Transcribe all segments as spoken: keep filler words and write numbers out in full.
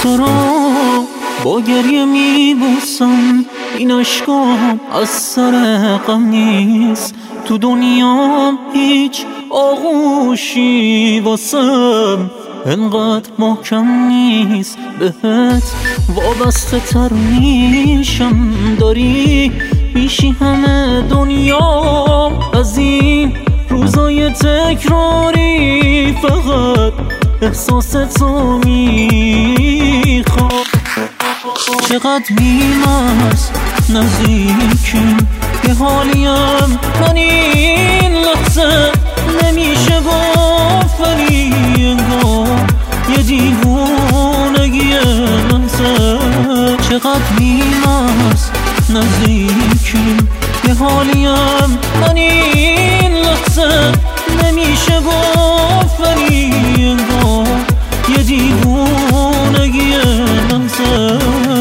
تو رو با گریه میبوسم، این عشقام از سر غم نیست. تو دنیام هیچ آغوشی واسم انقدر محکم نیست. بهت وابسته تر میشم، داری میشی همه دنیا از این روزای تکراری. فقط احساس تو میخوام. چقدر میمرز نزدیکیم، یه حالیم من این لحظه نمیشه گفت، ولی انگار یه دیوونگی منزه. چقدر میمرز نزدیکیم، یه حالیم من این لحظه نمیشه گفت، ولی انگار یه دیوونگی منزه.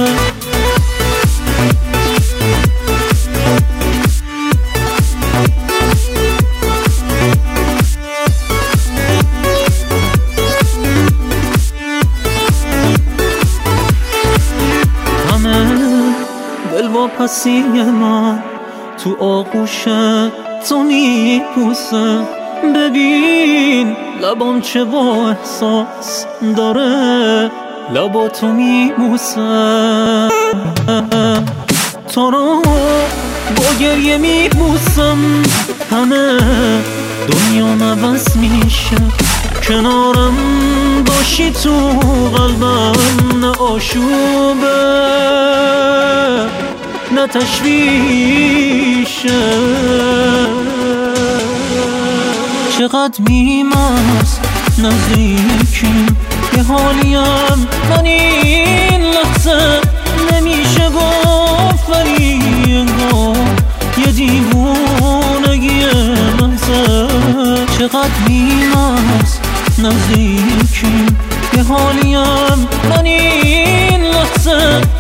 دل با پسی من تو آغوش تو میپوسه. ببین لبام چه با احساس داره، لبا تو میبوسه. تو رو با گریه میبوسم، همه دنیا عوض میشه. کنارم باشی تو قلبم، نه آشوبه نه تشویشه. چقدر میمرز نزدیکیم، یه حالیم من این لحظه نمیشه گفت، ولی انگار یه دیوونگی منزه. چقدر میمرز نزدیکیم، یه حالیم من این لحظه